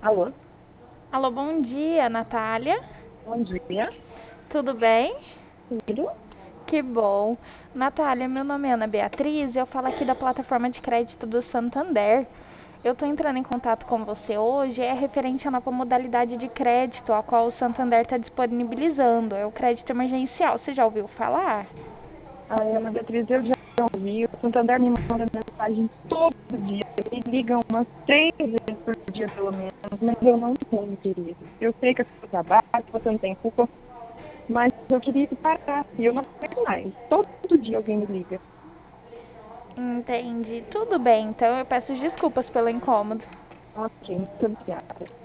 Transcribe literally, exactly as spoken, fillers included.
Alô, Alô, bom dia, Natália. bom dia. Tudo bem? Tudo? Que bom. Natália, meu nome é Ana Beatriz e eu falo aqui da plataforma de crédito do Santander. Eu estou entrando em contato com você hoje, é referente à nova modalidade de crédito, a qual o Santander está disponibilizando. É o crédito emergencial. Você já ouviu falar? A Ana Beatriz, eu já ouvi. O Santander me manda mensagem todo dia. Me ligam umas três vezes por dia, pelo menos, mas eu não tenho, querido. Eu sei que é seu trabalho, que você não tem culpa, mas eu queria que parasse. E eu não aguento mais. Todo dia alguém me liga. Entendi. Tudo bem, então eu peço desculpas pelo incômodo. Ok, muito obrigada.